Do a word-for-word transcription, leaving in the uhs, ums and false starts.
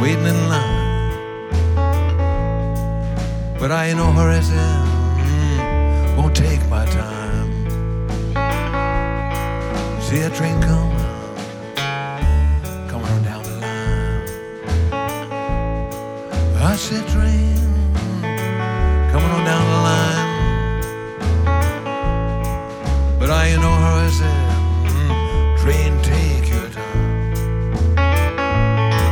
waiting in line. But I ain't no hurry, I said, mm, won't take my time. See a train coming, coming on down the line. I said, train, coming on down the line. But I ain't no hurry, I said,